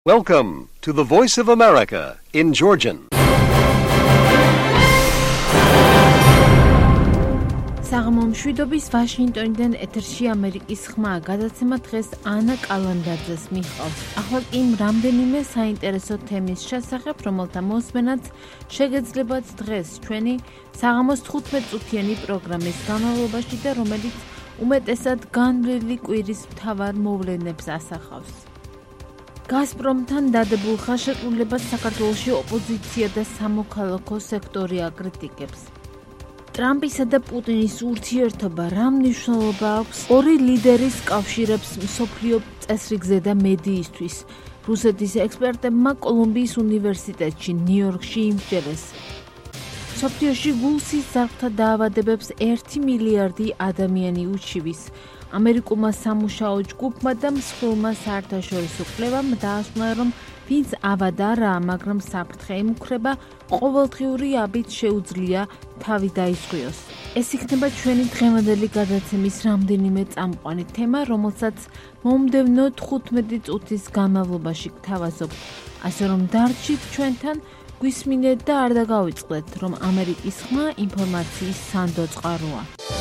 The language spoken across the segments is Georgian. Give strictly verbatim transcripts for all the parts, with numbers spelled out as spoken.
Welcome to the Voice of America in Georgian. საღამომშვიდობის ვაშინგტონიდან ეთერში ამერიკის ხმა გადაცემა დღეს ანა კალანდაძეს მიჰყავს. ახლა კი რამდენიმე საინტერესო თემის შესახებ, რომელთა მოსმენაც შეგეძლებათ დღეს ჩვენი საღამოს თხუთმეტ წუთიანი პროგრამის განმავლობაში და რომელიც უმეტესად განვლილი კვირის მთავარ მოვლენებს ასახავს. გაზპრომთან დადებულ ხელშეკრულებას საქართველოში ოპოზიცია და სამოქალაქო სექტორი აკრიტიკებს. ტრამპისა და პუტინის ურთიერთობა რა მნიშვნელობა აქვს ორი ლიდერის კავშირებს მსოფლიო წესრიგზე და მედიისთვის? რუსეთის ექსპერტებმა კოლუმბიის უნივერსიტეტში ნიუ-იორკში იმსჯელეს. მსოფლიოში ვულსის ზარღვთა დაავადებებს ერთი მილიარდი ადამიანი უჩივის. ამერიკულმა სამუშაო ჯგუფმა და მსხვილმა საერთაშორისო კვლევამ დაასკვნა, რომ ვინც ავად არაა, მაგრამ საფრთხე ემუქრება, ყოველდღიური აბით შეუძლია თავი დაისხვიოს. ეს იქნება ჩვენი დღევანდელი გადაცემის რამდენიმე წამყვანი თემა, რომელსაც მომდევნო თხუთმეტი წუთის განმავლობაში გთავაზობთ. ასე რომ დარჩით ჩვენთან, გვისმინეთ და არ დაგავიწყდეთ, რომ ამერიკის ხმა ინფორმაციის სანდო წყაროა.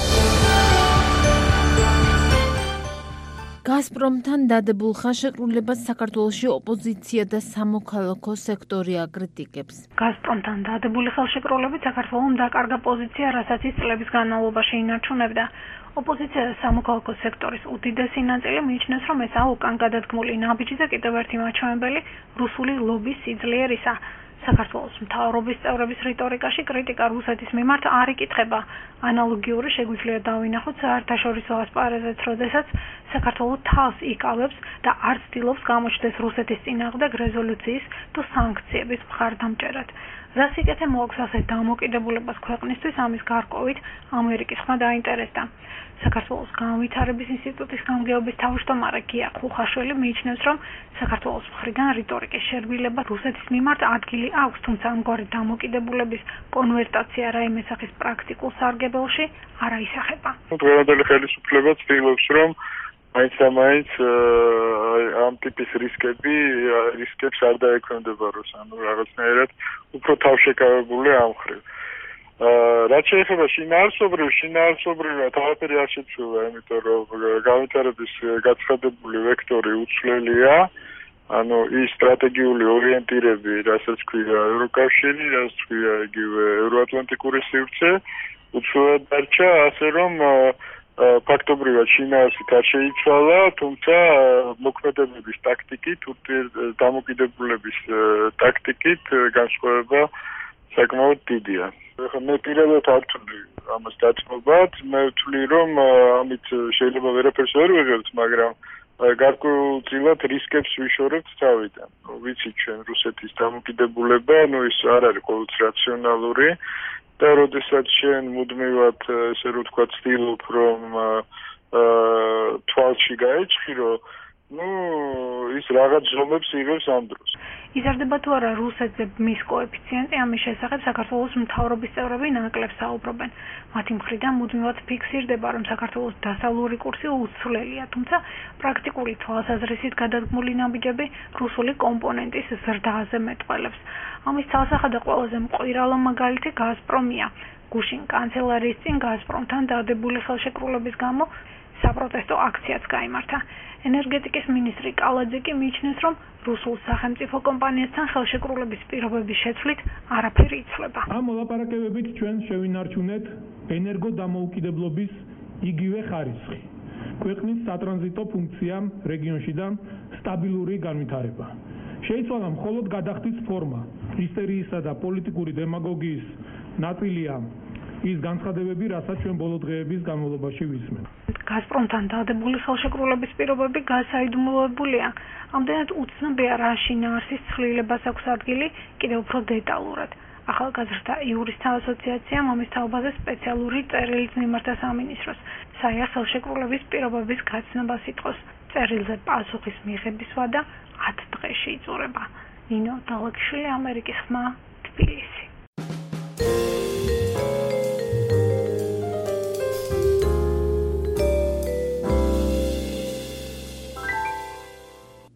გაზპრომთან დადებულ ხელშეკრულებას საქართველოში ოპოზიცია და სამოქალაქო სექტორი აკრიტიკებს. გაზპრომთან დადებული ხელშეკრულებით საქართველოს დაკარგა პოზიცია, რასაც ის წლების განმავლობაში ინარჩუნებდა. ოპოზიცია და სამოქალაქო სექტორის უდიდესი ნაწილი მიიჩნევს, რომ ესაა უკან გადადგმული ნაბიჯი და კიდევ ერთი მაჩვენებელი რუსული ლობის სიძლიერისა. საქართველოს მთავრობის წევრების რიტორიკაში კრიტიკა რუსეთის მიმართ არ იკითხება. ანალოგიური შეგვიძლია დავინახოთ საერთაშორისო ასპარეზეც, როდესაც საქართველოს თავს იკავებს და არ ცდილობს გამოჩნდეს რუსეთის წინააღმდეგ რეზოლუციის თუ სანქციების მხარდამჭერად. რას იკეთე მოაქვს ასე დამოკიდებულებას ქვეყნისთვის, ამის გარკვევით ამერიკის ხმა დაინტერესდა. საქართველოს განვითარების ინსტიტუტის გამგეობის თავმჯდომარე გია ხუხაშვილი მიიჩნევს, რომ საქართველოს მხრიდან რიტორიკის შერბილება რუსეთის მიმართ ადგილი აქვს, თუმცა ამგვარი დამოკიდებულების კონვერტაცია რაიმე სახის პრაქტიკულ სარგებელში არ აისახება. დღევანდელი ხელისუფლება ცდილობს, რომ მაინც და მაინც ამ ტიპის რისკები რისკებს არ დაექვემდებაროს, ანუ რაღაცნაირად უფრო თავშეკავებული ამხრივ. რაც შეეხება შინაარსობრივ, შინაარსობრივად არაფერი არ შეცვლილა, იმიტომ რომ განვითარების გაცხადებული ვექტორი უცვლელია, ანუ ის სტრატეგიული ორიენტირები, რასაც ქვია ევროკავშირი, რასაც ქვია იგივე ევროატლანტიკური სივრცე, უცვლელად დარჩა, ასე რომ ფაქტობრივად შინაარსით არ შეიცვალა, თუმცა მოქმედებების ტაქტიკით, დამოკიდებულების ტაქტიკით განსხვავება საკმაოდ დიდია. მე პირადად არ ვთვლი ამას დათმობად, მე ვთვლი, რომ ამით შეიძლება ვერაფერს ვერ ვიღებთ, მაგრამ გარკვეულწილად რისკებს ვიშორებთ თავიდან. ვიცით ჩვენ რუსეთის დამოკიდებულება, ну ის არ არის ყოველთვის რაციონალური და როდესაც შენ მუდმივად ესე რომ ვთქვა ცდილობ, რომ თვალში გაეჭხირო, ну ის რაღაც ზომებს იღებს ამ დროს. იზრდება თუ არა რუსეთზე მის კოეფიციენტი, ამის შესახებ საქართველოს მთავრობის წევრები ნაკლებს საუბრობენ. მათი მხრიდან მუდმივად ფიქსირდება, რომ საქართველოს დასავლური კურსი უცვლელია, თუმცა პრაქტიკული თვალსაზრისით გადადგმული ნაბიჯები რუსული კომპონენტის ზრდაზე მეტყველებს. ამის თალსახად და ყველაზე მკვირალა მაგალითი გაზპრომია. გუშინ კანცელარიის წინ გაზპრომთან დადებული ხელშეკრულების გამო საპროტესტო აქციაც გაიმართა. ენერგეტიკის მინისტრი კალაძე კი მიიჩნევს, რომ რუსულ სახელმწიფო კომპანიასთან ხელშეკრულების პირობების შეცვლით არაფერი იცვლება. ამ მოლაპარაკებებით ჩვენ შევინარჩუნეთ ენერგოდამოუკიდებლობის იგივე ხარისხი. ქვეყნის სატრანზიტო ფუნქციამ რეგიონში და სტაბილური განვითარება. შეიცვალა მხოლოდ გადახდის ფორმა. ისტორიისა და პოლიტიკური დემაგოგიის ნაწილია ის განცხადებები, რასაც ჩვენ ბოლო დღეების განმავლობაში ვისმენთ. გაზპრომთან დადებული ხელშეკრულების პირობები გასაიდუმლოებულია. ამდენად უცნობია რა შინაარსის ცვლილებას აქვს ადგილი, კიდევ უფრო დეტალურად. ახალგაზრდა იურისტთა ასოციაციამ ამის თაობაზე სპეციალური წერილიც მიმართა სამინისტროს. საია ხელშეკრულების პირობების გაცნობას იტყოს. წერილზე პასუხის მიღების ვადა ათ დღეში იწურება. ნინო დალექშვილი, ამერიკის ხმა, თბილისი.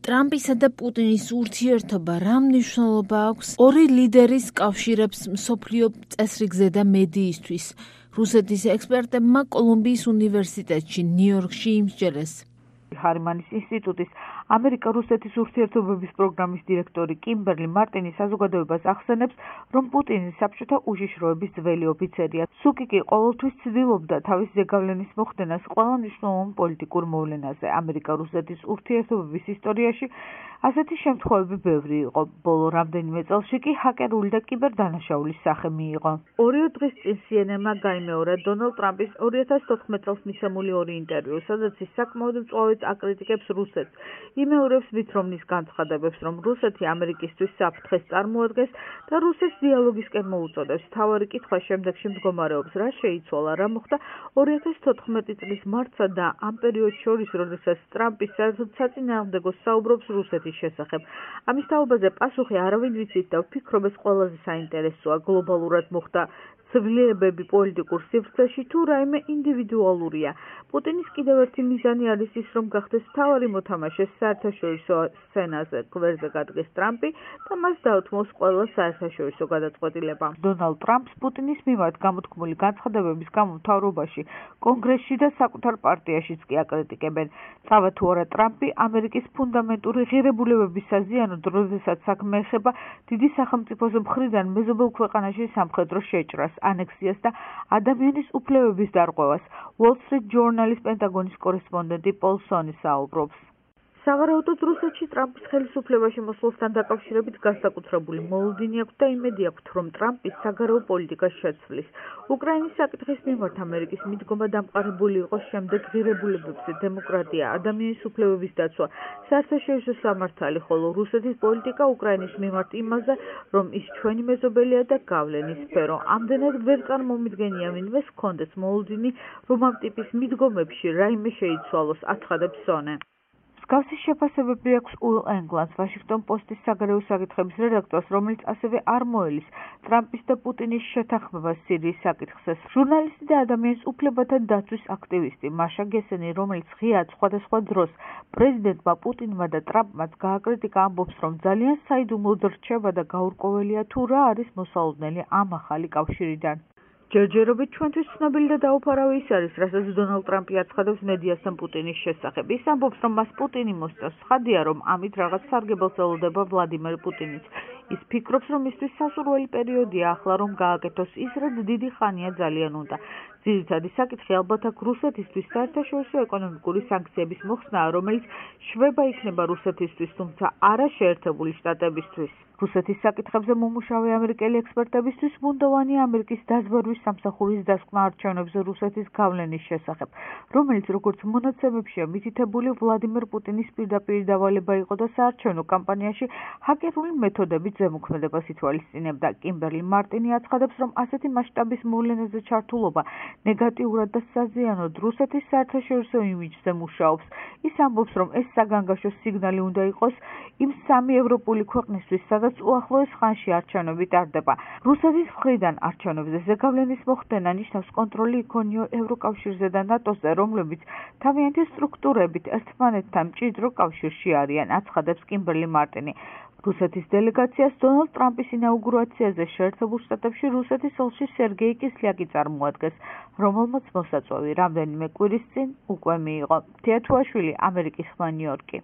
ტრამპისა და პუტინის ურთიერთობა რა მნიშვნელობა აქვს ორი ლიდერის კავშირებს მსოფლიო წესრიგზე და მედიისთვის? რუსეთის ექსპერტებმა კოლუმბიის უნივერსიტეტში ნიუ-იორკში იმსჯელეს. ჰარმანის ინსტიტუტის ამერიკა-რუსეთის ურთიერთობების პროგრამის დირექტორი კიმბერლი მარტინი საზოგადოებას ახსენებს, რომ პუტინი საბჭოთა უშიშროების ძველი ოფიცერია. სუკიკი ყოველთვის ცდილობდა თავის ზეგავლენის მოხდენას ყველა მნიშვნელოვან პოლიტიკურ მოვლენაზე. ამერიკა-რუსეთის ურთიერთობების ისტორიაში ასეთი შემთხვევები ბევრი იყო. ბოლო რამდენიმე წელში კი ჰაკერული და კიბერდანაშაულის სახე მიიღო. ორიო დღის წინ სი ენ ენ-მა გაიმეორა დონალდ ტრამპის ორი ათას თოთხმეტ წელს მისამული ორი ინტერვიუ, სადაც ის საკმაოდ მწვავედ აკრიტიკებს რუსეთს. იმეორებს მითრომნის განცხადებებს, რომ რუსეთი ამერიკისთვის საფრთხეს წარმოადგენს და რუსეთს დიალოგისკენ მოუწოდებს. მთავარი კითხვა შემდეგში მდგომარეობს, რა შეიცვალა, რა მოხდა ორი ათას თოთხმეტი წლის მარტსა და ამ პერიოდს შორის, როდესაც ტრამპი საერთოდ საწინააღმდეგო საუბრობს რუსეთის შესახებ. ამის თაობაზე პასუხი არავინ ვიცით და ვფიქრობ, ეს ყველაზე საინტერესოა. გლობალურად მოხდა ცვლილებები პოლიტიკურ სივრცეში თუ რაიმე ინდივიდუალურია. პუტინის კიდევ ერთი მიზანი არის ის, რომ გახდეს მთავარი მოთამაშე საერთაშორისო სცენაზე. გვერდზე გადგეს ტრამპი და მას დაუთმოს ყველა საერთაშორისო გადაწყვეტილება. დონალდ ტრამპს პუტინის მიმართ გამოთქმული განცხადებების გამო მთავრობაში, კონგრესში და საკუთარ პარტიაშიც კი აკრიტიკებენ. თავად თუ არა ტრამპი ამერიკის ფუნდამენტური ღირებულებების საზიანოდ, როდესაც საქმე ეხება დიდი სახელმწიფოს მხრიდან მეზობელ ქვეყანაში სამხედრო შეჭრას, ანექსიას და ადამიანის უფლებების დარღვევას. Wall Street Journal-ის პენტაგონის კორესპონდენტი პოლ სონი საუბრობს. სავარაუდოდ რუსეთში ტრამპის ხელისუფლებაში მოსვლასთან დაკავშირებით განსაკუთრებული მოლოდინი აქვს და იმედი აქვს, რომ ტრამპი საგარეო პოლიტიკას შეცვლის. უკრაინის საკითხის მიმართ ამერიკის მიდგომა დამყარებული იყო შემდეგ ღირებულებებზე, დემოკრატია, ადამიანის უფლებების დაცვა, საერთაშორისო სამართალი, ხოლო რუსეთის პოლიტიკა უკრაინის მიმართ იმაზე, რომ ის ჩვენი მეზობელია და გავლენის სფერო. ამდენად ვერ წარმომიდგენია ვინმეს ჰქონდეს მოლოდინი, რომ ამ ტიპის მიდგომებში რაიმე შეიცვალოს, აცხადებს სონე. მსგავსი შეფასებები აქვს უილ ენგლანდს, ვაშინგტონ პოსტის საგარეო საკითხების რედაქტორს, რომელიც ასევე არ მოელის ტრამპის და პუტინის შეთანხმებას სირიის საკითხზე. ჟურნალისტი და ადამიანის უფლებათა დაცვის აქტივისტი მაშა გესენი, რომელიც ღიად სხვადასხვა დროს პრეზიდენტმა პუტინმა და ტრამპმაც გააკრიტიკა, ამბობს, რომ ძალიან საიდუმლოდ რჩება და გაურკვეველია თუ რა არის მოსალოდნელი ამ ახალი კავშირიდან. ჯერჯერობით ჩვენთვის ცნობილი და დაუფარავი ის არის, რასაც დონალდ ტრამპი აცხადებს მედიასთან პუტინის შესახებ. ის ამბობს, რომ მას პუტინი მოსწონს. ცხადია, რომ ამით რაღაც სარგებელს ელოდება ვლადიმერ პუტინიც. ის ფიქრობს, რომ მისთვის სასურველი პერიოდია ახლა, რომ გააკეთოს ის, რაც დიდი ხანია ძალიან უნდა. ძირითადი საკითხი ალბათ აქ რუსეთისთვის საერთაშორისო ეკონომიკური სანქციების მოხსნაა, რომელიც შვება იქნება რუსეთისთვის, თუმცა არა შეერთებული შტატებისთვის. რუსეთის საკითხებზე მომუშავე ამერიკელი ექსპერტებისთვის ბუნდოვანია ამერიკის დაზვერვის სამსახურის დასკვნა არჩევნებზე რუსეთის გავლენის შესახებ, რომელიც როგორც მონაცემებშია მითითებული ვლადიმერ პუტინის პირდაპირ დავალება იყო და საარჩევნო კამპანიაში ჰაკერული მეთოდებით ზემოქმედებას ითვალისწინებდა. კიმბერლი მარტინი აცხადებს, რომ ასეთი მასშტაბის მოვლენაზე ჩართულობა ნეგატიურად და საზიანოდ რუსეთის საერთაშორისო იმიჯზე მუშაობს. ის ამბობს, რომ ეს საგანგაშო სიგნალი უნდა იყოს იმ სამი ევროპული ქვეყნისთვის, სადაც უახლოეს ხანში არჩევნები ტარდება. რუსეთის მხრიდან არჩევნებზე ზეგავლენის მოხდენა ნიშნავს კონტროლი იქონიო ევროკავშირზე და ნატოზე, რომლებიც თავიანთი სტრუქტურებით ერთმანეთთან მჭიდრო კავშირში არიან, აცხადებს კიმბერლი მარტინი. რუსეთის დელეგაციას დონალდ ტრამპის ინაუგურაციაზე შეერთებულ შტატებში რუსეთის ელჩი სერგეი კისლიაკი წარმოადგენს, რომელმაც მოსაწვევი რამდენიმე კვირის წინ უკვე მიიღო. თეათუაშვილი, ამერიკის ხმა, ნიუ-იორკი.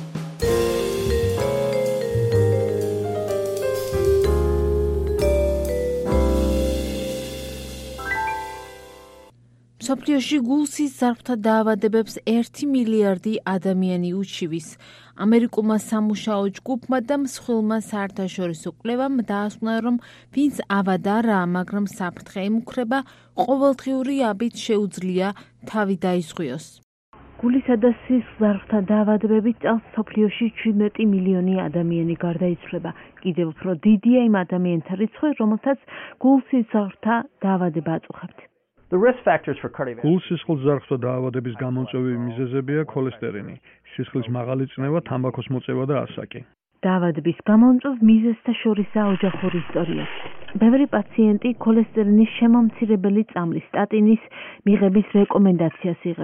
მსოფლიოში გულსის ზარღვთა დაავადებებს ერთი მილიარდი ადამიანი უჩივის. ამერიკულმა სამუშაო ჯგუფმა და მსხვილმა საერთაშორისო კვლევამ დაასკვნა, რომ ვინც ავად არაა, მაგრამ საფრთხე ემუქრება, ყოველდღიური აბით შეუძლია თავი დაიზღვიოს. გულისა და სისხლის ზარღვთა დაავადებებით წელს მსოფლიოში ჩვიდმეტი მილიონი ადამიანი გარდაიცვლება. კიდევ უფრო დიდია იმ ადამიანთა რიცხვი, რომელთაც გულსის ზარღვთა დაავადება აწუხებთ. გულ-სისხლის ზარღვთა დაავადების გამომწვევი მიზეზებია ქოლესტერინი, სისხლის მაღალი წნევა, თამბაქოს მოწევა და ასაკი. დაავადების გამომწვევ მიზეზთა შორისაა ოჯახური ისტორია. ბევრი პაციენტი ქოლესტერინის შემომცირებელი წამლის სტატინის მიღების რეკომენდაციას იღებს.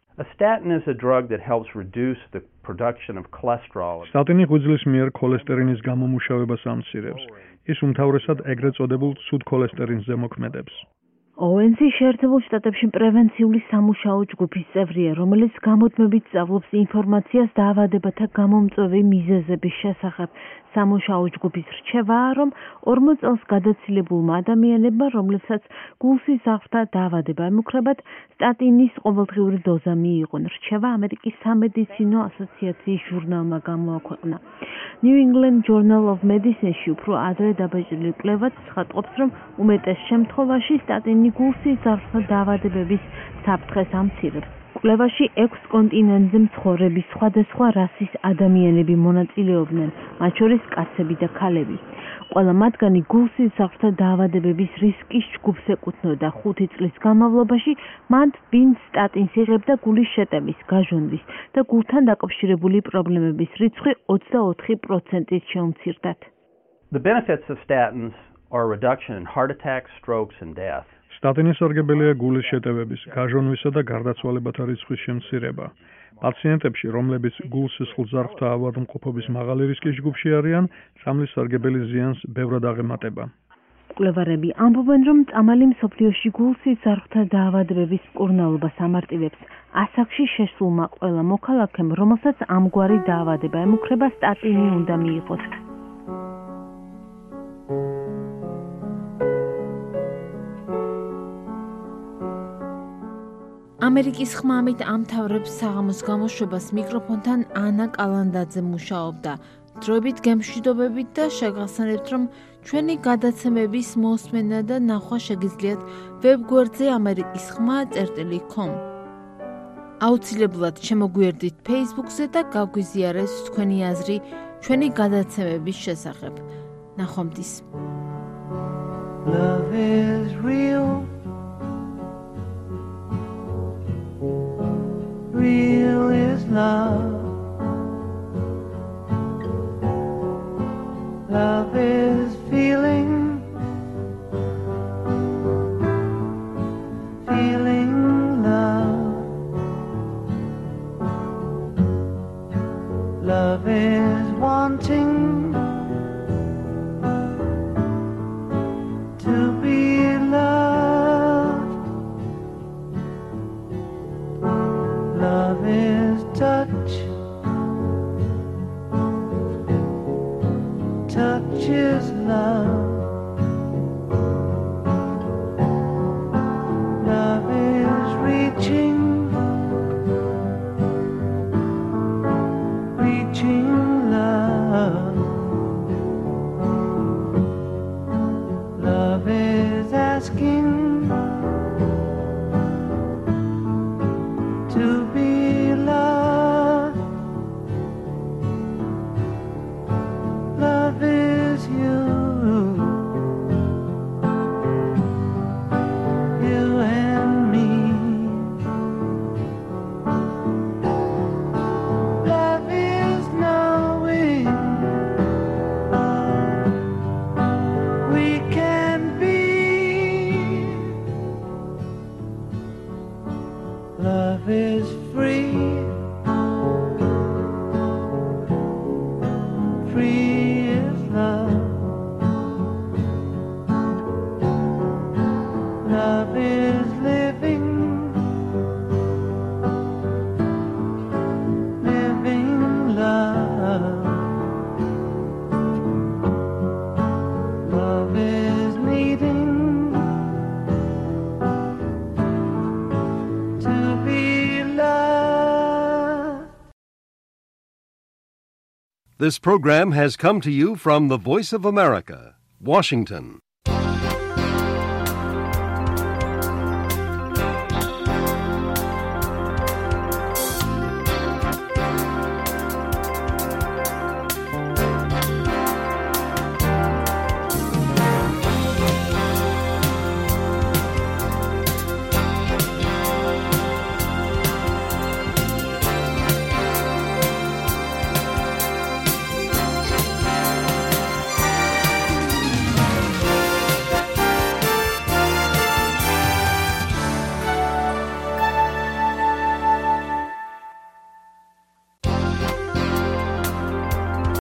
A statin is a drug that helps reduce the production of cholesterol. სტატინი ღვიძლის მიერ ქოლესტერინის გამომუშავებას ამცირებს. ის უმთავრესად ეგრეთ წოდებულ ცუდ ქოლესტერინს ზემოქმედებს. ოვენსი შეერთებულ შტატებში პრევენციული სამუშაო ჯგუფის წევრია, რომელიც გამუდმებით სწავლობს ინფორმაციას დაავადებათა გამომწვევი მიზეზების შესახებ. სამუშაო ჯგუფის რჩევაა, რომ ორმოც წელს გადაცილებულმა ადამიანებმა, რომლებსაც გულსის აღრთა დაავადება ემუქრებათ, სტატინის ყოველდღიური დოზა მიიღონ. რჩევა ამერიკის სამედიცინო ასოციაციის ჟურნალმა გამოაქვეყნა. New England Journal of Medicine-ში უფრო ადრე დაბეჭდილი კვლევაც ცხადყოფს, რომ უმეტეს შემთხვევაში სტატინი გულსის აღრთა დაავადებების საფრთხეს ამცირებს. კვლევაში ექვს კონტინენტზე მცხოვრები სხვადასხვა რასის ადამიანები მონაწილეობდნენ, მათ შორის კაცები და ქალები. ყველა მათგანი გულსის აღრთა დაავადებების რისკის ჯგუფს ეკუთვნოდა. ხუთი წლის განმავლობაში მან ვინც სტატინს იღებდა გულის შეტევის, გაჟონვის და გულთან დაკავშირებული პრობლემების რიცხვი ოცდაოთხი პროცენტით შეუმცირდათ. The benefits of statins are a reduction in heart attacks, strokes, and death. სტატინის სარგებელია გულის შეტევების, გაჟონვისა და გარდაცვალებათა რიცხვის შემცირება. პაციენტებში, რომლებიც გულსისხლ ზარღვთა ავადმყოფობის მაღალი რისკის ჯგუფში არიან, წამლის სარგებელი ზიანს ბევრად აღემატება. მკვლევარები ამბობენ, რომ წამალი მსოფლიოში გულსის ზარღვთა დაავადებების მკურნალობას ამარტივებს. ასაკში შესულმა ყველა მოქალაქემ, რომელსაც ამგვარი დაავადება ემუქრება, სტატინი უნდა მიიღოს. ამერიკის ხმამით ამთავრებს საღამოს გამოშვებას მიკროფონთან ანა კალანდაძე მუშაობდა. დროებით გემშვიდობებით და შეგახსენებთ, რომ ჩვენი გადაცემების მოსმენა და ნახვა შეგიძლიათ ვებგვერდზე ამერიკის ხმა წერტილი com. აუცილებლად შემოგვიერთდით Facebook-ზე და გაგვიზიარეთ თქვენი აზრი ჩვენი გადაცემების შესახებ. ნახვამდის. Love is real. Real is love. Love is feeling, feeling love. Love is wanting to be loved. Love is touch. Touch is love. Love is reaching, reaching love. Love is asking to be loved. Love is you, you and me. Love is knowing we can be. Love is free, free is love. Love is living, living love. Love is needing to be loved. This program has come to you from the Voice of America, Washington.